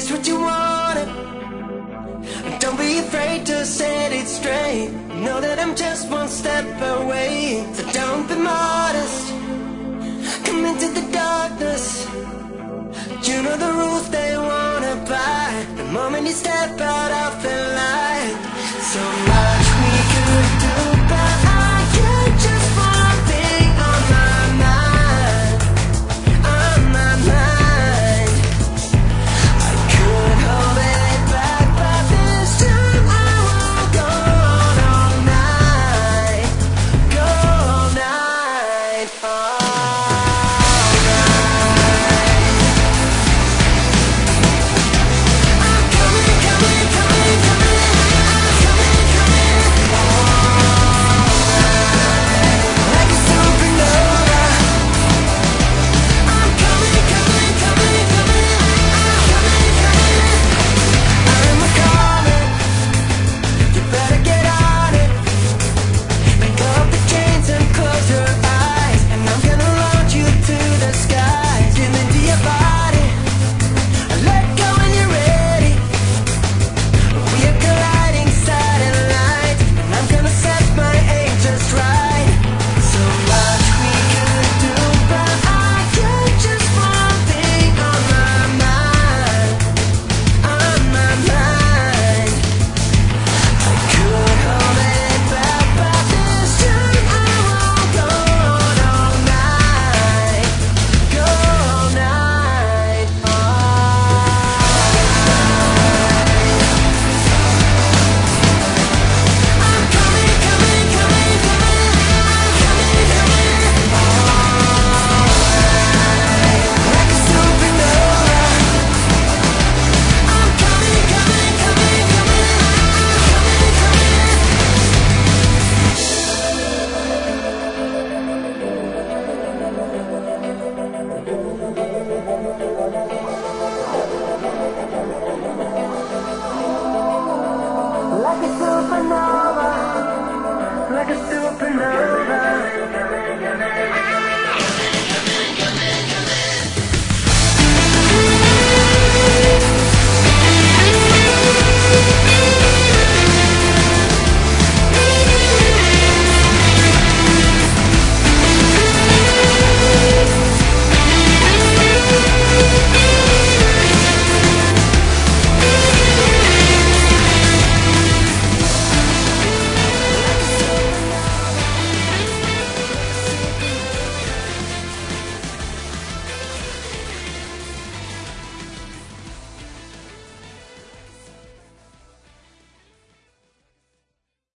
just what you wanted. Don't be afraid to set it straight. Know that I'm just one step away. So don't be modest. Come into the darkness. You know the rules they wanna buy. The moment you step out of the light. So much we could do, but I got just one thing on my mind. On my mind. I could hold it back, but this time I will go on all night. Go all night. Like a supernova, like a supernova.